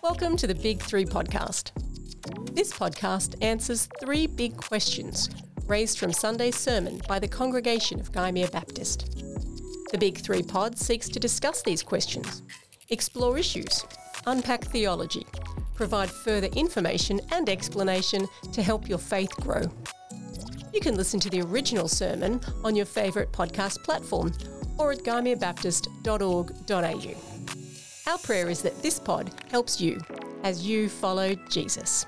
Welcome to the Big Three podcast. This podcast answers three big questions raised from Sunday's sermon by the congregation of Gymea Baptist. The Big Three pod seeks to discuss these questions, explore issues, unpack theology, provide further information and explanation to help your faith grow. You can listen to the original sermon on your favourite podcast platform or at gymeabaptist.org.au. Our prayer is that this pod helps you as you follow Jesus.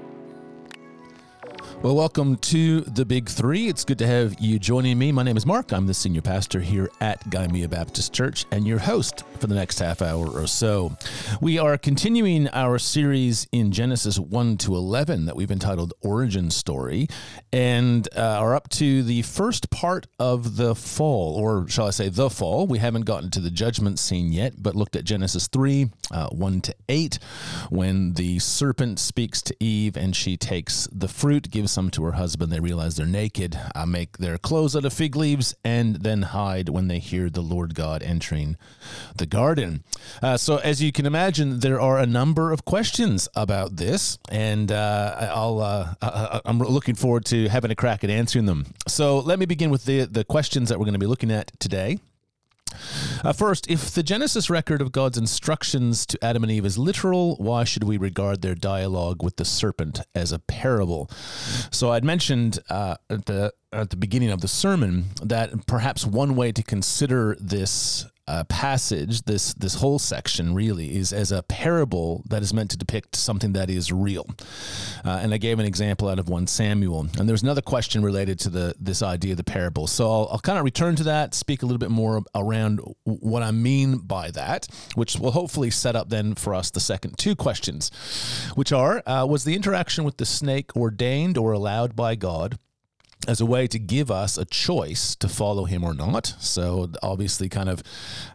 Well, welcome to the Big Three. It's good to have you joining me. My name is Mark. I'm the senior pastor here at Gymea Baptist Church and your host for the next half hour or so. We are continuing our series in Genesis 1 to 11 that we've entitled Origin Story, and are up to the first part of the fall, or shall I say the fall. We haven't gotten to the judgment scene yet, but looked at Genesis 3, 1 to 8, when the serpent speaks to Eve and she takes the fruit, gives some to her husband. They realize they're naked, make their clothes out of fig leaves, and then hide when they hear the Lord God entering the garden. So as you can imagine, there are a number of questions about this, and I'm looking forward to having a crack at answering them. So let me begin with the questions that we're going to be looking at today. First, if the Genesis record of God's instructions to Adam and Eve is literal, why should we regard their dialogue with the serpent as a parable? So I'd mentioned at the beginning of the sermon that perhaps one way to consider this passage, this whole section really, is as a parable that is meant to depict something that is real. And I gave an example out of 1 Samuel. And there's another question related to this idea of the parable. So I'll kind of return to that, speak a little bit more around what I mean by that, which will hopefully set up then for us the second two questions, which are, was the interaction with the snake ordained or allowed by God as a way to give us a choice to follow him or not? So obviously kind of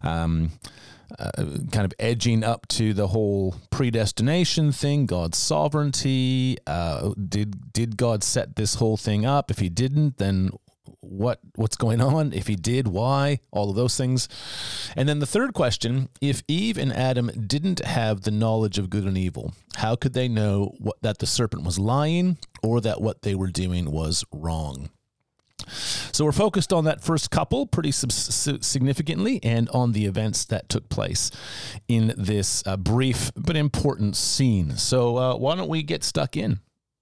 edging up to the whole predestination thing, God's sovereignty. Did God set this whole thing up? If he didn't, then what's going on? If he did, why? All of those things. And then the third question, if Eve and Adam didn't have the knowledge of good and evil, how could they know that the serpent was lying or that what they were doing was wrong? So we're focused on that first couple pretty significantly and on the events that took place in this brief but important scene. So why don't we get stuck in?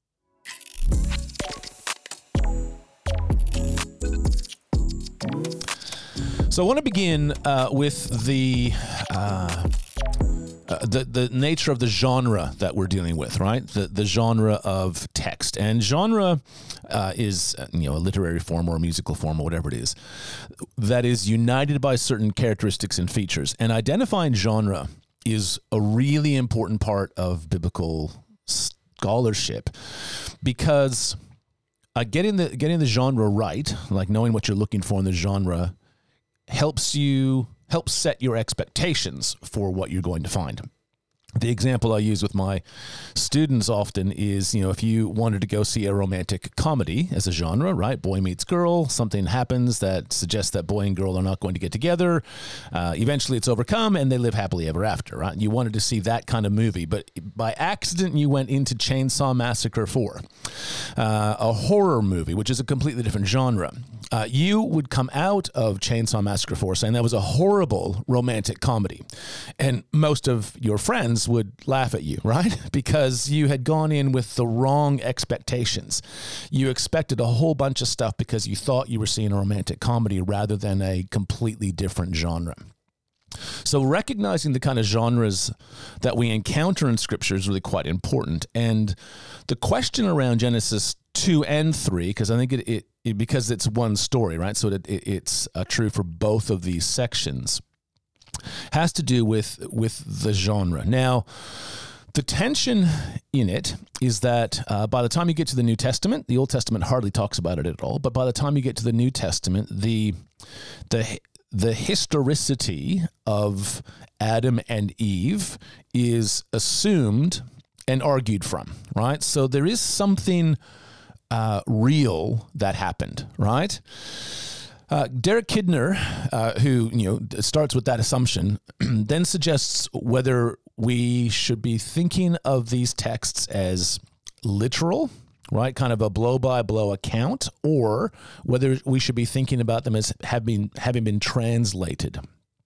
So I want to begin with the nature of the genre that we're dealing with, right? The genre of text. And genre is a literary form or a musical form or whatever it is that is united by certain characteristics and features. And identifying genre is a really important part of biblical scholarship, because getting the genre right, like knowing what you're looking for in the genre, helps set your expectations for what you're going to find. The example I use with my students often is, if you wanted to go see a romantic comedy as a genre, right? Boy meets girl, something happens that suggests that boy and girl are not going to get together. Eventually it's overcome and they live happily ever after, right? You wanted to see that kind of movie, but by accident you went into Chainsaw Massacre 4, a horror movie, which is a completely different genre. You would come out of Chainsaw Massacre 4 saying that was a horrible romantic comedy. And most of your friends would laugh at you, right? Because you had gone in with the wrong expectations. You expected a whole bunch of stuff because you thought you were seeing a romantic comedy rather than a completely different genre. So recognizing the kind of genres that we encounter in Scripture is really quite important. And the question around Genesis 2 and 3, because I think because it's one story, right? So it's true for both of these sections, has to do with the genre. Now, the tension in it is that by the time you get to the New Testament, the Old Testament hardly talks about it at all, but by the time you get to the New Testament, the historicity of Adam and Eve is assumed and argued from, right? So there is something real that happened, right? Derek Kidner, who starts with that assumption, then suggests whether we should be thinking of these texts as literal, right? Kind of a blow-by-blow account, or whether we should be thinking about them as having been translated.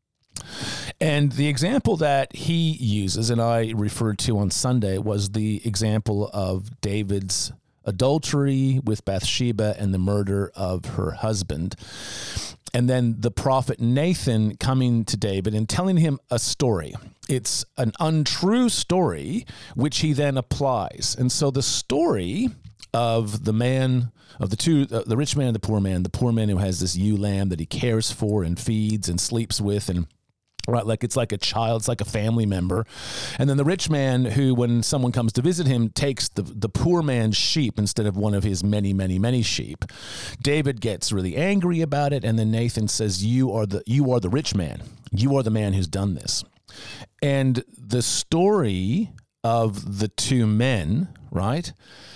And the example that he uses, and I referred to on Sunday, was the example of David's adultery with Bathsheba and the murder of her husband. And then the prophet Nathan coming to David and telling him a story. It's an untrue story, which he then applies. And so the story of the man, of the rich man and the poor man who has this ewe lamb that he cares for and feeds and sleeps with, and right, like it's like a child, it's like a family member. And then the rich man who, when someone comes to visit him, takes the poor man's sheep instead of one of his many, many, many sheep. David gets really angry about it, and then Nathan says, you are the rich man. You are the man who's done this. And the story of the two men, right,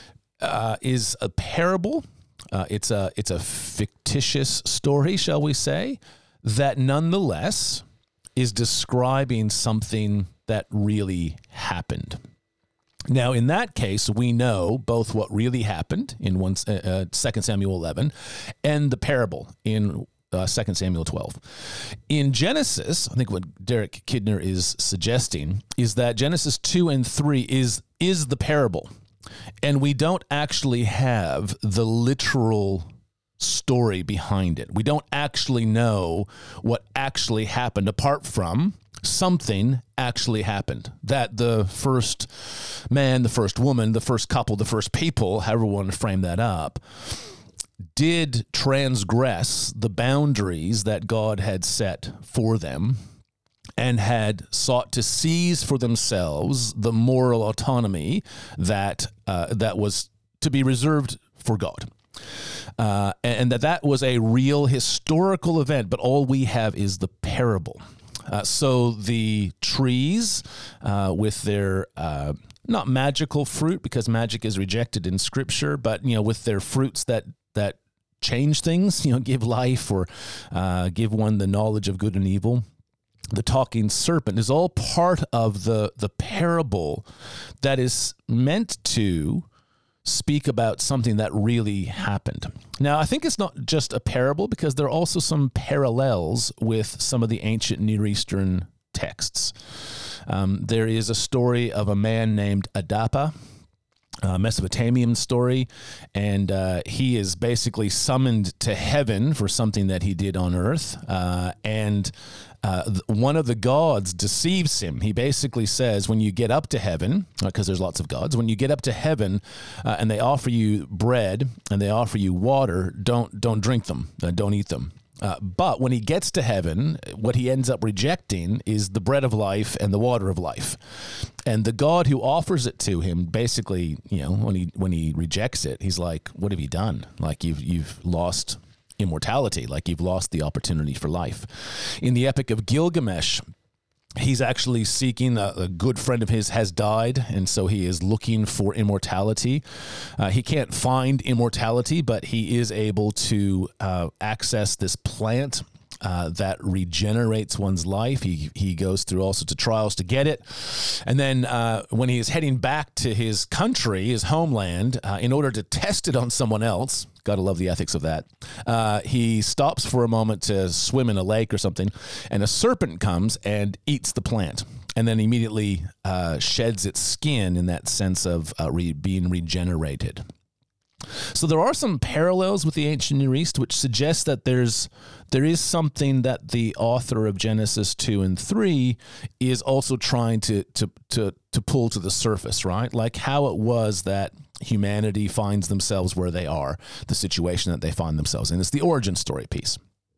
is a parable. It's a fictitious story, shall we say, that nonetheless is describing something that really happened. Now, in that case, we know both what really happened in 2 Samuel 11 and the parable in 2 Samuel 12. In Genesis, I think what Derek Kidner is suggesting is that Genesis 2 and 3 is the parable, and we don't actually have the literal story behind it. We don't actually know what actually happened, apart from something actually happened. That the first man, the first woman, the first couple, the first people, however we want to frame that up, did transgress the boundaries that God had set for them and had sought to seize for themselves the moral autonomy that was to be reserved for God. And that was a real historical event, but all we have is the parable. So the trees with their not magical fruit, because magic is rejected in Scripture, but with their fruits that change things, give life or give one the knowledge of good and evil. The talking serpent is all part of the parable that is meant to speak about something that really happened. Now, I think it's not just a parable, because there are also some parallels with some of the ancient Near Eastern texts. There is a story of a man named Adapa, a Mesopotamian story, and he is basically summoned to heaven for something that he did on earth, and one of the gods deceives him. He basically says, when you get up to heaven, because there's lots of gods, when you get up to heaven and they offer you bread and they offer you water, don't drink them, don't eat them. But when he gets to heaven, what he ends up rejecting is the bread of life and the water of life. And the God who offers it to him, basically, when he rejects it, he's like, "What have you done? Like you've lost immortality, like you've lost the opportunity for life." In the Epic of Gilgamesh, he's actually seeking, a good friend of his has died, and so he is looking for immortality. He can't find immortality, but he is able to access this plant that regenerates one's life. He goes through all sorts of trials to get it. And then when he is heading back to his country, his homeland, in order to test it on someone else, gotta love the ethics of that, he stops for a moment to swim in a lake or something, and a serpent comes and eats the plant, and then immediately sheds its skin in that sense of being regenerated. So there are some parallels with the ancient Near East, which suggests that there is something that the author of Genesis 2 and 3 is also trying to pull to the surface, right? Like how it was that humanity finds themselves where they are, the situation that they find themselves in. It's the origin story piece.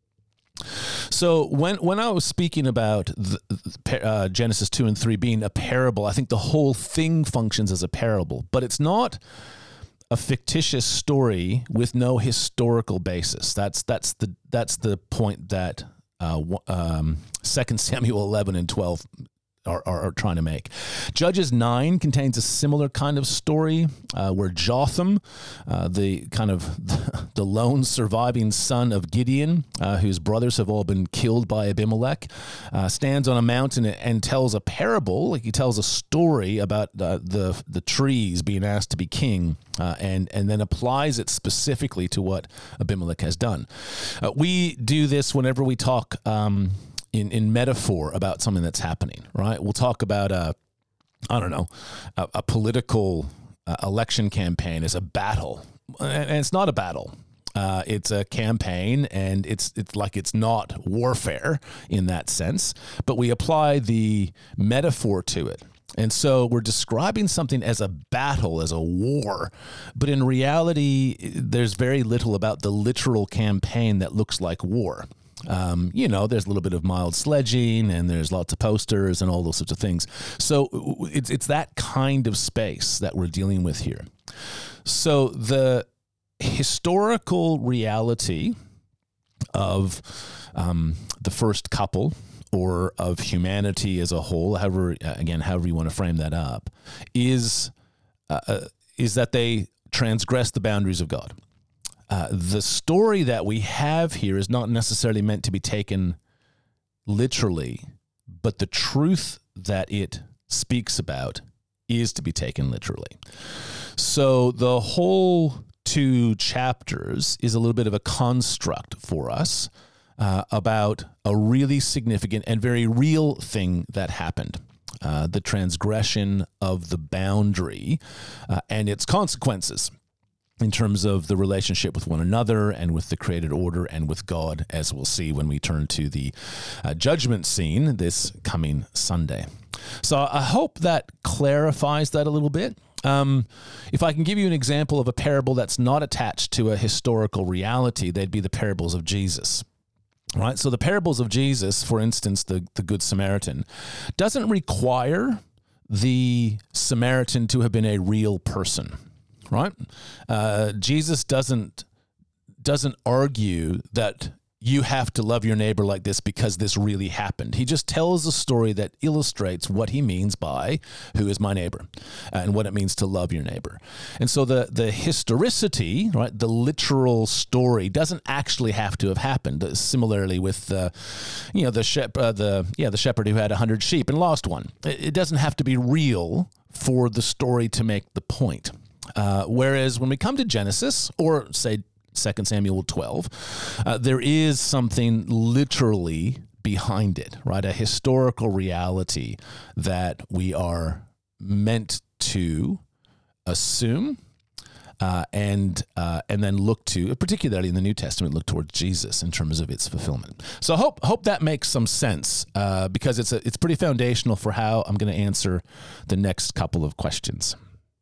So when I was speaking about Genesis 2 and 3 being a parable, I think the whole thing functions as a parable, but it's not a fictitious story with no historical basis. That's the point that 2 Samuel 11 and 12 are trying to make. Judges 9 contains a similar kind of story where Jotham, the the lone surviving son of Gideon, whose brothers have all been killed by Abimelech, stands on a mountain and tells a parable. Like he tells a story about the trees being asked to be king, and then applies it specifically to what Abimelech has done. We do this whenever we talk in metaphor about something that's happening, right? We'll talk about a political election campaign as a battle, and it's not a battle. It's a campaign, and it's like it's not warfare in that sense, but we apply the metaphor to it. And so we're describing something as a battle, as a war, but in reality, there's very little about the literal campaign that looks like war. There's a little bit of mild sledging, and there's lots of posters and all those sorts of things. So it's that kind of space that we're dealing with here. So the historical reality of the first couple, or of humanity as a whole, however you want to frame that up, is that they transgress the boundaries of God. The story that we have here is not necessarily meant to be taken literally, but the truth that it speaks about is to be taken literally. So the whole 2 chapters is a little bit of a construct for us about a really significant and very real thing that happened. The transgression of the boundary and its consequences in terms of the relationship with one another and with the created order and with God, as we'll see when we turn to the judgment scene this coming Sunday. So I hope that clarifies that a little bit. If I can give you an example of a parable that's not attached to a historical reality, they'd be the parables of Jesus. Right? So the parables of Jesus, for instance, the Good Samaritan, doesn't require the Samaritan to have been a real person. Right? Jesus doesn't argue that you have to love your neighbor like this because this really happened. He just tells a story that illustrates what he means by who is my neighbor and what it means to love your neighbor. And so the historicity, right, the literal story doesn't actually have to have happened. Similarly with the shepherd who had 100 sheep and lost one. It doesn't have to be real for the story to make the point. Whereas when we come to Genesis, or say 2 Samuel 12, there is something literally behind it, right? A historical reality that we are meant to assume and then look to, particularly in the New Testament, look towards Jesus in terms of its fulfillment. So I hope that makes some sense because it's pretty foundational for how I'm going to answer the next couple of questions.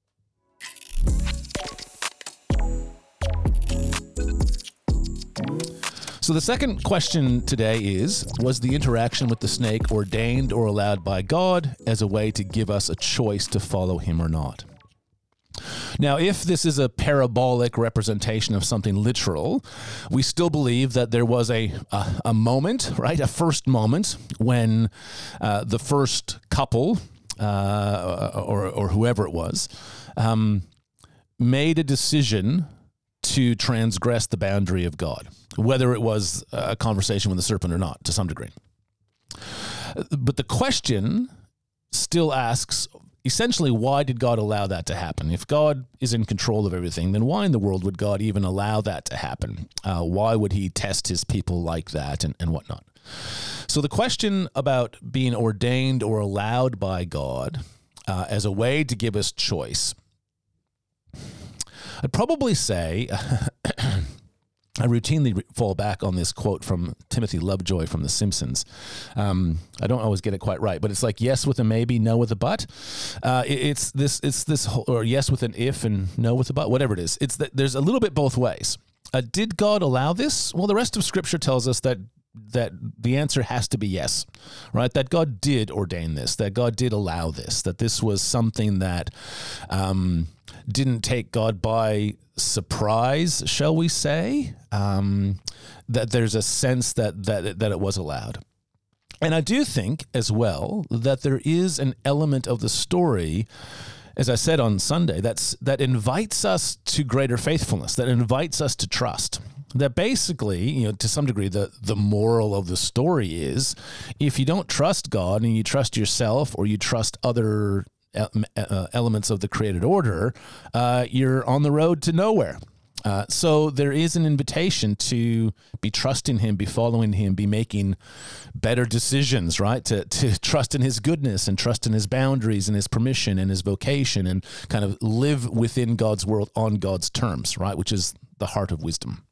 So the second question today is, was the interaction with the snake ordained or allowed by God as a way to give us a choice to follow him or not? Now, if this is a parabolic representation of something literal, we still believe that there was a moment, right, a first moment when the first couple or whoever it was made a decision to transgress the boundary of God, whether it was a conversation with the serpent or not, to some degree. But the question still asks, essentially, why did God allow that to happen? If God is in control of everything, then why in the world would God even allow that to happen? Why would he test his people like that and whatnot? So the question about being ordained or allowed by God as a way to give us choice, I'd probably say, I routinely fall back on this quote from Timothy Lovejoy from The Simpsons. I don't always get it quite right, but it's like yes with a maybe, no with a but. It's this whole, or yes with an if and no with a but, whatever it is. It's that there's a little bit both ways. Did God allow this? Well, the rest of Scripture tells us that the answer has to be yes, right? That God did ordain this, that God did allow this, that this was something that didn't take God by surprise, shall we say, that there's a sense that it was allowed. And I do think as well that there is an element of the story as I said on Sunday, that invites us to greater faithfulness, that invites us to trust. That basically, to some degree, the moral of the story is, if you don't trust God and you trust yourself or you trust other elements of the created order, you're on the road to nowhere. So there is an invitation to be trusting him, be following him, be making better decisions, right? To trust in his goodness and trust in his boundaries and his permission and his vocation, and kind of live within God's world on God's terms, right? Which is the heart of wisdom.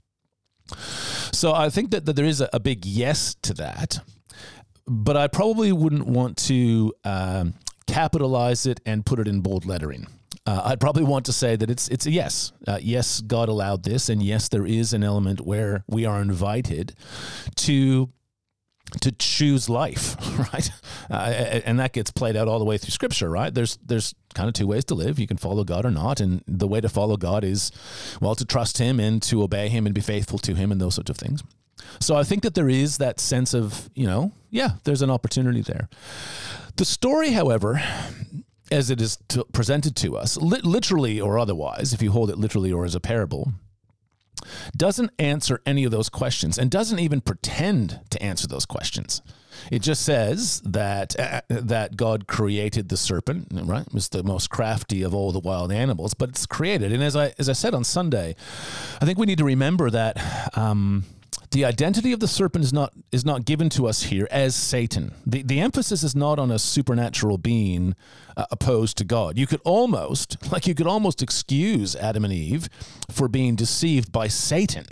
So I think that there is a big yes to that, but I probably wouldn't want to capitalize it and put it in bold lettering. I'd probably want to say that it's a yes. Yes, God allowed this, and yes, there is an element where we are invited to choose life, right? And that gets played out all the way through Scripture, right? There's kind of two ways to live. You can follow God or not, and the way to follow God is, well, to trust him and to obey him and be faithful to him and those sorts of things. So I think that there is that sense of, there's an opportunity there. The story, however, as it is presented to us, literally or otherwise, if you hold it literally or as a parable, doesn't answer any of those questions and doesn't even pretend to answer those questions. It just says that God created the serpent, right? It was the most crafty of all the wild animals, but it's created. And as I said on Sunday, I think we need to remember that the identity of the serpent is not given to us here as Satan. The emphasis is not on a supernatural being opposed to God. You could almost excuse Adam and Eve for being deceived by Satan.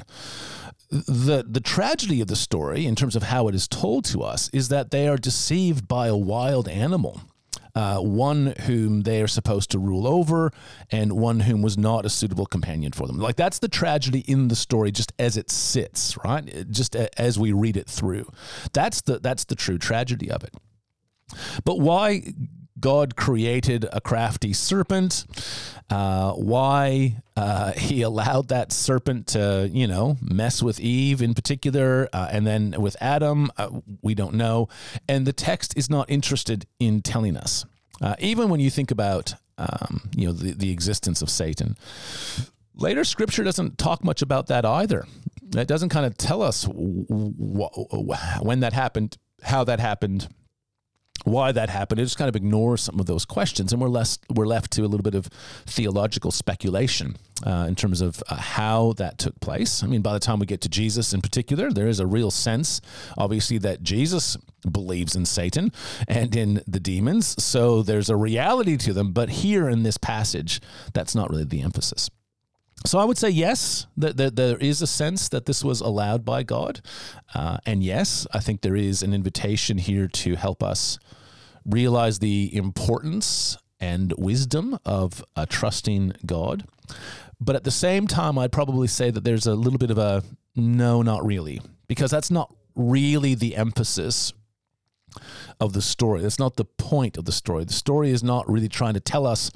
The tragedy of the story, in terms of how it is told to us, is that they are deceived by a wild animal. One whom they are supposed to rule over, and one whom was not a suitable companion for them. Like, that's the tragedy in the story, just as it sits, right? Just as we read it through. That's the true tragedy of it. But why God created a crafty serpent, why he allowed that serpent to, mess with Eve in particular, and then with Adam, we don't know. And the text is not interested in telling us. Even when you think about, the existence of Satan. Later Scripture doesn't talk much about that either. It doesn't kind of tell us when that happened, how that happened, why that happened. It just kind of ignores some of those questions, and we're left to a little bit of theological speculation in terms of how that took place. I mean, by the time we get to Jesus in particular, there is a real sense, obviously, that Jesus believes in Satan and in the demons, so there's a reality to them, but here in this passage, that's not really the emphasis. So I would say yes, that there is a sense that this was allowed by God. And yes, I think there is an invitation here to help us realize the importance and wisdom of trusting God. But at the same time, I'd probably say that there's a little bit of a no, not really, because that's not really the emphasis of the story. That's not the point of the story. The story is not really trying to tell us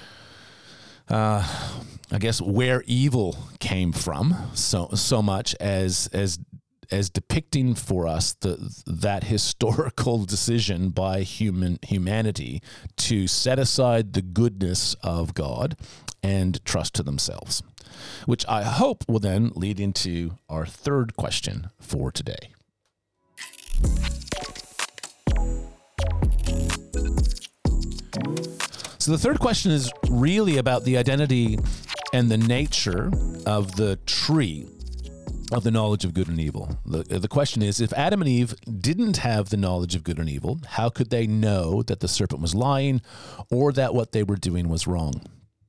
I guess where evil came from, so much as depicting for us that historical decision by humanity to set aside the goodness of God and trust to themselves, which I hope will then lead into our third question for today. So the third question is really about the identity and the nature of the tree of the knowledge of good and evil. The question is, if Adam and Eve didn't have the knowledge of good and evil, how could they know that the serpent was lying or that what they were doing was wrong?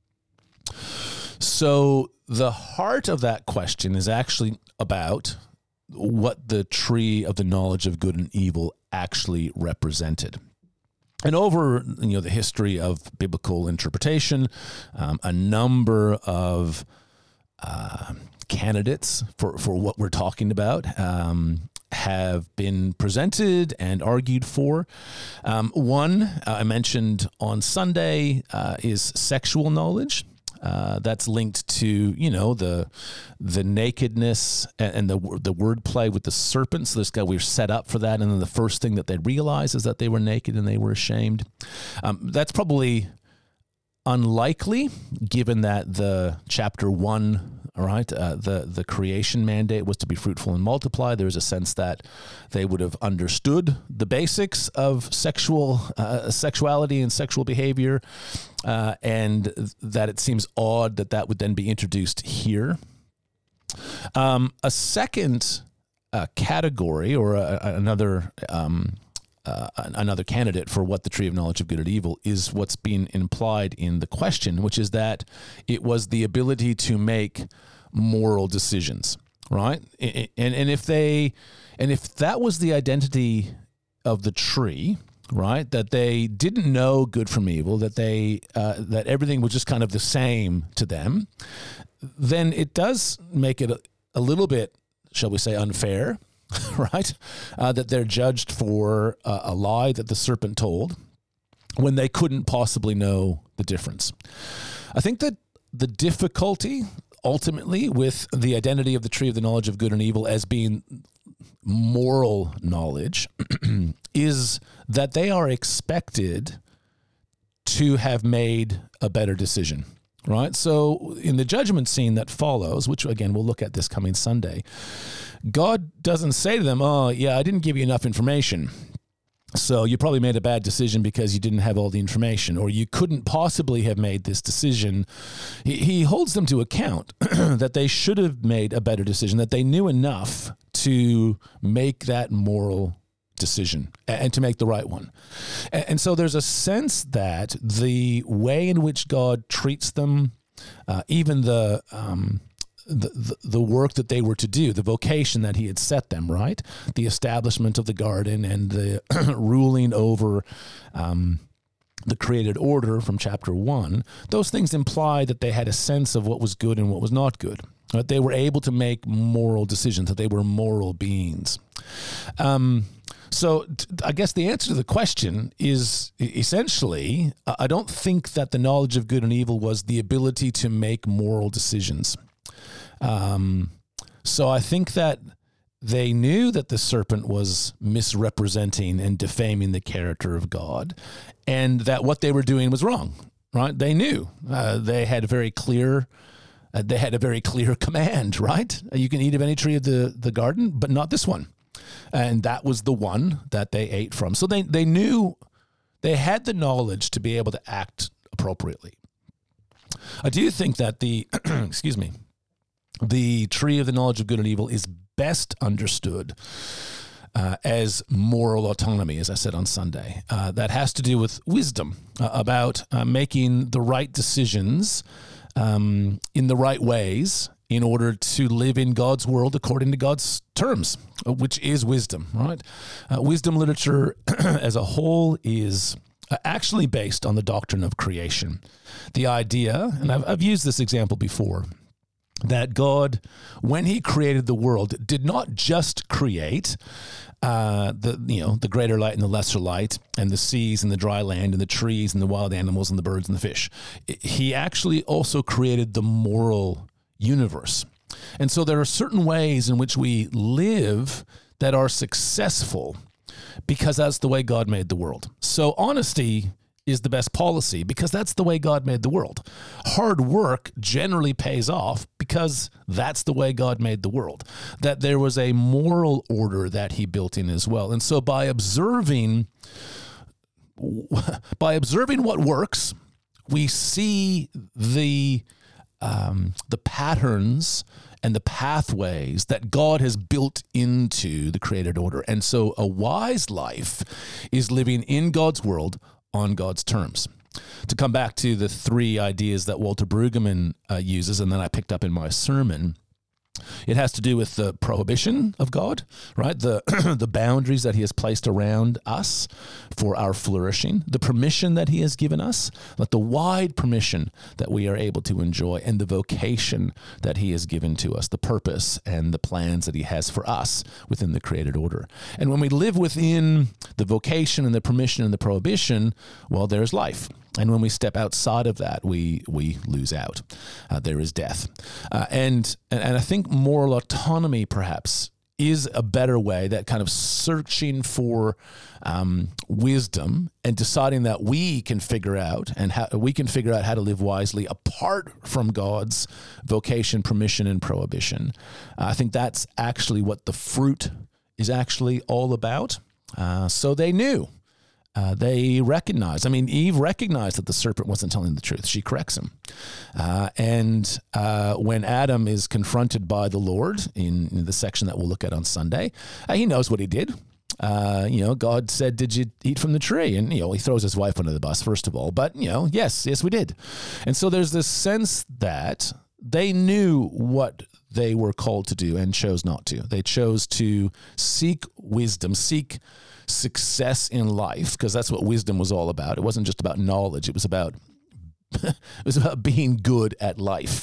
So the heart of that question is actually about what the tree of the knowledge of good and evil actually represented. And over the history of biblical interpretation, a number of candidates for what we're talking about have been presented and argued for. One I mentioned on Sunday is sexual knowledge. That's linked to, the nakedness and the wordplay with the serpent. So this guy, we were set up for that. And then the first thing that they realized is that they were naked and they were ashamed. That's probably unlikely, given that the chapter 1, all right, the creation mandate was to be fruitful and multiply. There's a sense that they would have understood the basics of sexuality and sexual behavior, and that it seems odd that would then be introduced here. A second category, or another candidate for what the tree of knowledge of good and evil is, what's being implied in the question, which is that it was the ability to make moral decisions, right? And if that was the identity of the tree, right, that they didn't know good from evil, that that everything was just kind of the same to them, then it does make it a little bit, shall we say, unfair, right? That they're judged for a lie that the serpent told when they couldn't possibly know the difference. I think that the difficulty ultimately with the identity of the tree of the knowledge of good and evil as being moral knowledge is that they are expected to have made a better decision. Right? So in the judgment scene that follows, which again, we'll look at this coming Sunday, God doesn't say to them, oh, yeah, I didn't give you enough information, so you probably made a bad decision because you didn't have all the information, or you couldn't possibly have made this decision. He holds them to account that they should have made a better decision, that they knew enough to make that moral decision and to make the right one. And so there's a sense that the way in which God treats them, even the work that they were to do, the vocation that he had set them, right? The establishment of the garden and the ruling over the created order from chapter 1, those things imply that they had a sense of what was good and what was not good. That they were able to make moral decisions, that they were moral beings. So I guess the answer to the question is essentially, I don't think that the knowledge of good and evil was the ability to make moral decisions. So I think that they knew that the serpent was misrepresenting and defaming the character of God, and that what they were doing was wrong, right? They knew. They had a very clear command, right? You can eat of any tree of the garden, but not this one. And that was the one that they ate from. So they knew, they had the knowledge to be able to act appropriately. I do think that the tree of the knowledge of good and evil is best understood as moral autonomy, as I said on Sunday. That has to do with wisdom, about making the right decisions in the right ways in order to live in God's world according to God's terms, which is wisdom, right? Wisdom literature as a whole is actually based on the doctrine of creation. The idea, and I've used this example before, that God, when he created the world, did not just create the greater light and the lesser light, and the seas and the dry land and the trees and the wild animals and the birds and the fish. He actually also created the moral universe. And so there are certain ways in which we live that are successful because that's the way God made the world. So honesty is the best policy because that's the way God made the world. Hard work generally pays off because that's the way God made the world. That there was a moral order that he built in as well. And so by observing what works, we see the patterns and the pathways that God has built into the created order. And so a wise life is living in God's world on God's terms. To come back to the three ideas that Walter Brueggemann uses, and then I picked up in my sermon, it has to do with the prohibition of God, right? The boundaries that he has placed around us for our flourishing, the permission that he has given us, like the wide permission that we are able to enjoy, and the vocation that he has given to us, the purpose and the plans that he has for us within the created order. And when we live within the vocation and the permission and the prohibition, well, there's life. And when we step outside of that, we lose out. There is death. And I think moral autonomy perhaps is a better way, that kind of searching for wisdom and deciding that we can figure out how to live wisely apart from God's vocation, permission, and prohibition. I think that's actually what the fruit is actually all about. So they knew. They recognized. Eve recognized that the serpent wasn't telling the truth. She corrects him. And when Adam is confronted by the Lord in the section that we'll look at on Sunday, he knows what he did. God said, "Did you eat from the tree?" And, he throws his wife under the bus, first of all. But, yes, we did. And so there's this sense that they knew what they were called to do and chose not to. They chose to seek wisdom, seek success in life, because that's what wisdom was all about. It wasn't just about knowledge. It was about being good at life.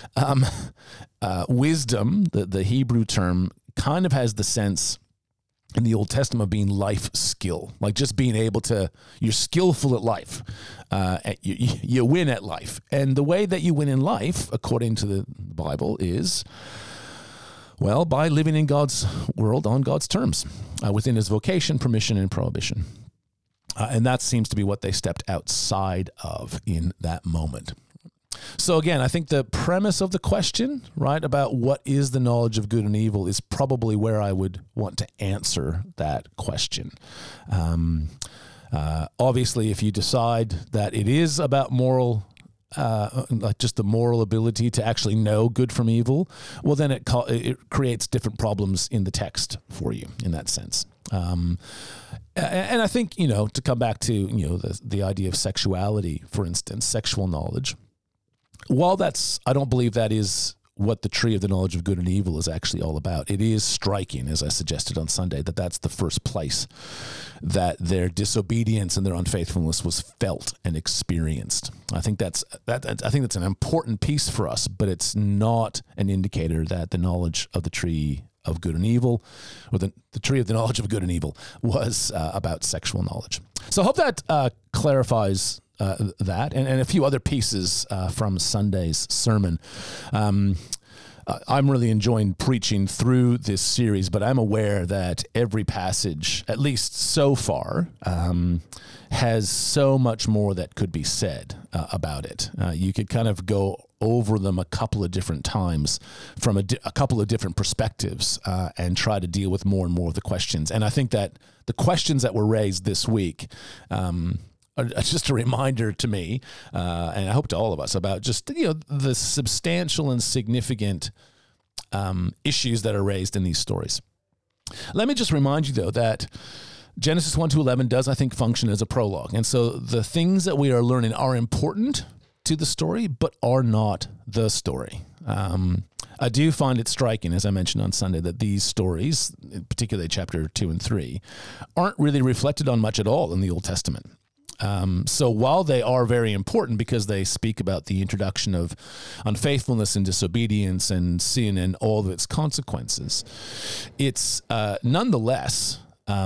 Wisdom, the Hebrew term, kind of has the sense in the Old Testament of being life skill, like just being able to, you're skillful at life. You win at life. And the way that you win in life, according to the Bible, is, well, by living in God's world on God's terms, within his vocation, permission, and prohibition. And that seems to be what they stepped outside of in that moment. So again, I think the premise of the question, right, about what is the knowledge of good and evil is probably where I would want to answer that question. Obviously, if you decide that it is about moral, like just the moral ability to actually know good from evil, well, then it creates different problems in the text for you in that sense. And I think, to come back to, the idea of sexuality, for instance, sexual knowledge, while I don't believe that is what the tree of the knowledge of good and evil is actually all about. It is striking, as I suggested on Sunday, that that's the first place that their disobedience and their unfaithfulness was felt and experienced. I think that's an important piece for us, but it's not an indicator that the knowledge of the tree of good and evil, or the tree of the knowledge of good and evil, was about sexual knowledge. So I hope that clarifies that and a few other pieces from Sunday's sermon. I'm really enjoying preaching through this series, but I'm aware that every passage, at least so far, has so much more that could be said about it. You could kind of go over them a couple of different times from a couple of different perspectives and try to deal with more and more of the questions. And I think that the questions that were raised this week just a reminder to me, and I hope to all of us, about just the substantial and significant issues that are raised in these stories. Let me just remind you, though, that Genesis 1-11 does, I think, function as a prologue. And so the things that we are learning are important to the story, but are not the story. I do find it striking, as I mentioned on Sunday, that these stories, particularly chapter 2 and 3, aren't really reflected on much at all in the Old Testament. So while they are very important because they speak about the introduction of unfaithfulness and disobedience and sin and all of its consequences, it's nonetheless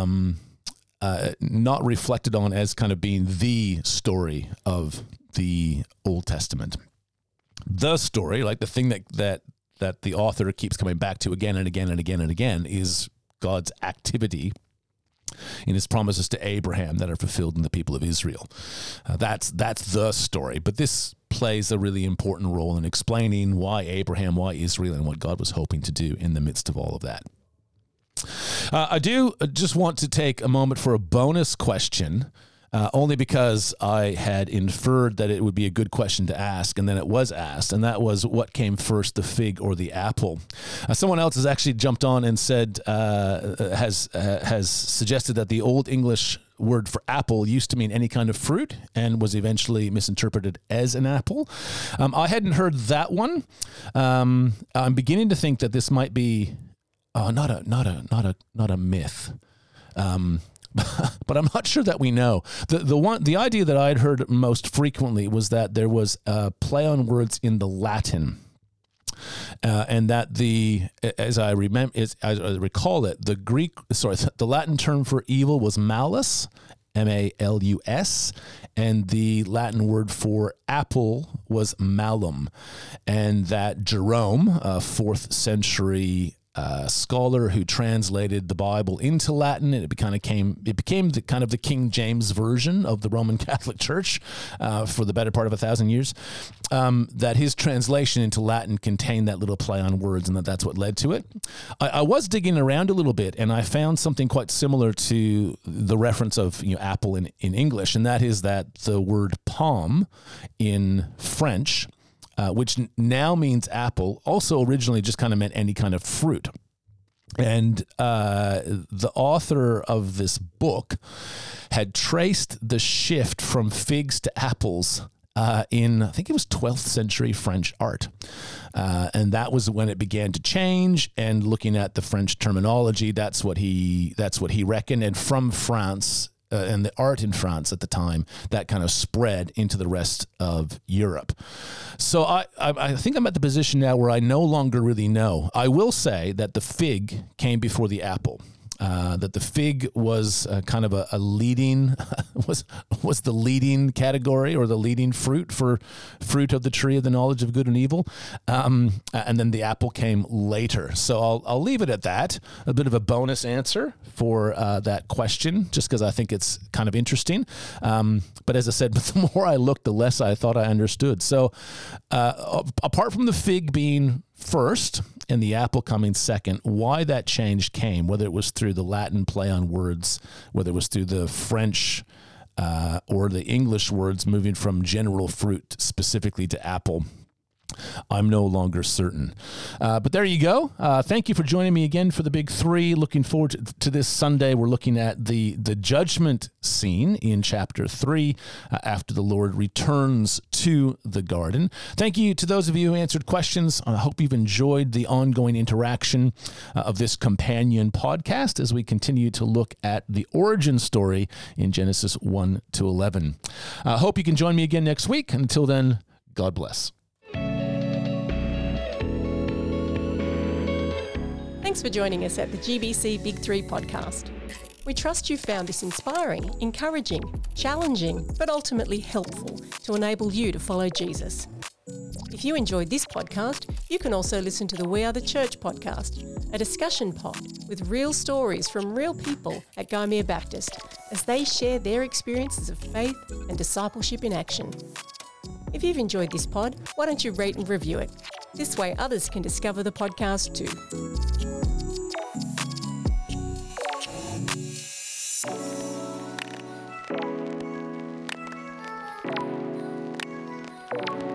not reflected on as kind of being the story of the Old Testament. The story, like the thing that the author keeps coming back to again and again and again and again, is God's activity in his promises to Abraham that are fulfilled in the people of Israel. That's the story. But this plays a really important role in explaining why Abraham, why Israel, and what God was hoping to do in the midst of all of that. I do just want to take a moment for a bonus question, only because I had inferred that it would be a good question to ask, and then it was asked, and that was, what came first, the fig or the apple? Someone else has actually jumped on and said, has suggested that the Old English word for apple used to mean any kind of fruit and was eventually misinterpreted as an apple. I hadn't heard that one. I'm beginning to think that this might be not a myth. But I'm not sure that we know. The idea that I'd heard most frequently was that there was a play on words in the Latin, and that as I recall it, the Latin term for evil was malus, M-A-L-U-S, and the Latin word for apple was malum, and that Jerome, 4th century scholar who translated the Bible into Latin, and it became the kind of the King James version of the Roman Catholic Church for the better part of 1,000 years. That his translation into Latin contained that little play on words, and that's what led to it. I was digging around a little bit, and I found something quite similar to the reference of apple in English, and that is that the word pomme in French, which now means apple, also originally just kind of meant any kind of fruit. And the author of this book had traced the shift from figs to apples in, I think it was 12th century French art. And that was when it began to change. And looking at the French terminology, that's what he reckoned. And from France, and the art in France at the time, that kind of spread into the rest of Europe. So I think I'm at the position now where I no longer really know. I will say that the fig came before the apple. That the fig was kind of a leading was the leading category, or the leading fruit of the tree of the knowledge of good and evil, and then the apple came later. So I'll leave it at that. A bit of a bonus answer for that question, just because I think it's kind of interesting. But as I said, the more I looked, the less I thought I understood. So apart from the fig being first and the apple coming second, why that change came, whether it was through the Latin play on words, whether it was through the French or the English words moving from general fruit specifically to apple, I'm no longer certain. But there you go. Thank you for joining me again for the Big Three. Looking forward to this Sunday. We're looking at the judgment scene in chapter 3 after the Lord returns to the garden. Thank you to those of you who answered questions. I hope you've enjoyed the ongoing interaction of this companion podcast as we continue to look at the origin story in Genesis 1 to 11. I hope you can join me again next week. Until then, God bless. Thanks for joining us at the GBC Big Three podcast. We trust you found this inspiring, encouraging, challenging, but ultimately helpful to enable you to follow Jesus. If you enjoyed this podcast, you can also listen to the We Are the Church podcast, a discussion pod with real stories from real people at Gymea Baptist as they share their experiences of faith and discipleship in action. If you've enjoyed this pod, why don't you rate and review it? This way others can discover the podcast too.